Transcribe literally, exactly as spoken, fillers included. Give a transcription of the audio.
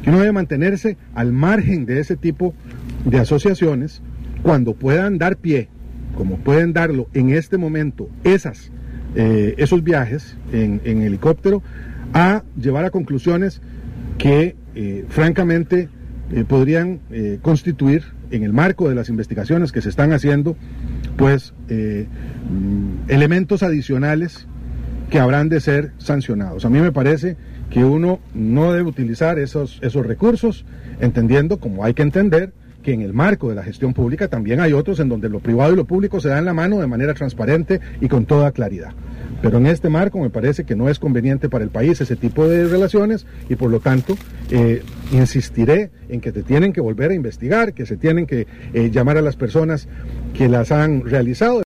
que uno debe mantenerse al margen de ese tipo de asociaciones cuando puedan dar pie, como pueden darlo en este momento, esas, eh, esos viajes en, en helicóptero, a llevar a conclusiones que eh, francamente eh, podrían eh, constituir, en el marco de las investigaciones que se están haciendo, pues eh, elementos adicionales que habrán de ser sancionados. A mí me parece que uno no debe utilizar esos, esos recursos, entendiendo, como hay que entender, que en el marco de la gestión pública también hay otros en donde lo privado y lo público se dan la mano de manera transparente y con toda claridad. Pero en este marco me parece que no es conveniente para el país ese tipo de relaciones y por lo tanto eh, insistiré en que se tienen que volver a investigar, que se tienen que eh, llamar a las personas que las han realizado.